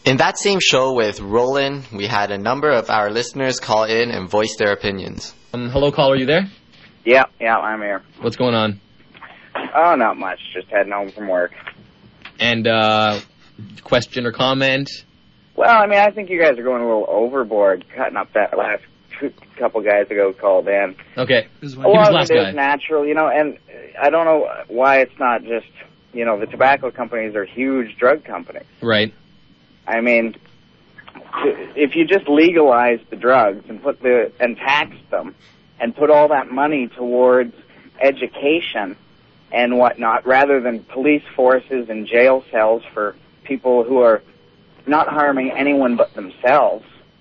In that same show with Roland, we had a number of our listeners call in and voice their opinions. Hello, caller, are you there? Yeah, I'm here. What's going on? Oh, not much. Just heading home from work. And question or comment? Well, I mean, I think you guys are going a little overboard cutting up that last couple guys ago called in. Okay. A lot of it is natural, and I don't know why it's not just, the tobacco companies are huge drug companies. Right. I mean, if you just legalize the drugs and tax them and put all that money towards education and whatnot, rather than police forces and jail cells for people who are not harming anyone but themselves.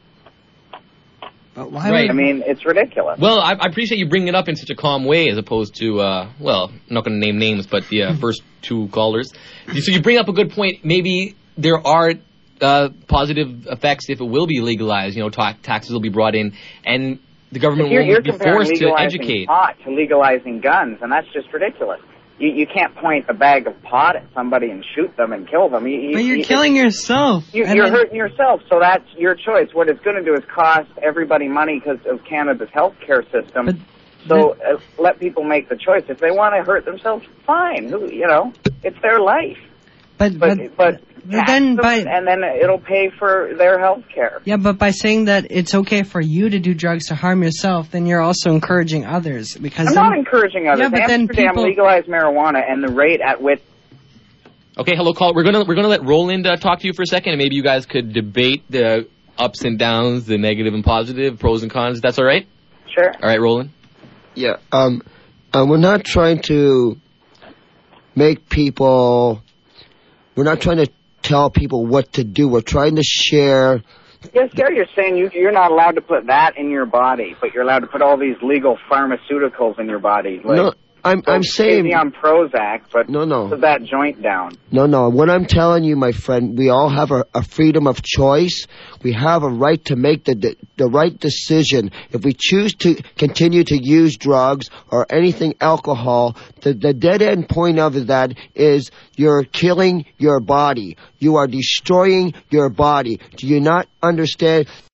But why? Right. I mean, it's ridiculous. Well, I appreciate you bringing it up in such a calm way as opposed to, I'm not going to name names, but the first two callers. So you bring up a good point. Maybe there are positive effects if it will be legalized. Taxes will be brought in, and the government will be forced to educate. Pot to legalizing guns, and that's just ridiculous. You can't point a bag of pot at somebody and shoot them and kill them. But you're killing yourself. You're hurting yourself, so that's your choice. What it's going to do is cost everybody money because of Canada's healthcare system. Let people make the choice. If they want to hurt themselves, fine. It's their life. But then it'll pay for their health care. Yeah, but by saying that it's okay for you to do drugs to harm yourself, then you're also encouraging others. Because I'm not encouraging others. Yeah, but Amsterdam legalized marijuana, and the rate at which. Okay, hello, call. We're gonna let Roland talk to you for a second, and maybe you guys could debate the ups and downs, the negative and positive, pros and cons. That's all right? Sure. All right, Roland. Yeah. We're not trying to make people. We're not trying to tell people what to do. We're trying to share. Yes, Gary, you're saying you're not allowed to put that in your body, but you're allowed to put all these legal pharmaceuticals in your body. No, I'm saying maybe on Prozac, but no. Put that joint down. No. What I'm telling you, my friend, we all have a freedom of choice. We have a right to make the right decision. If we choose to continue to use drugs or anything alcohol, the dead end point of that is you're killing your body. You are destroying your body. Do you not understand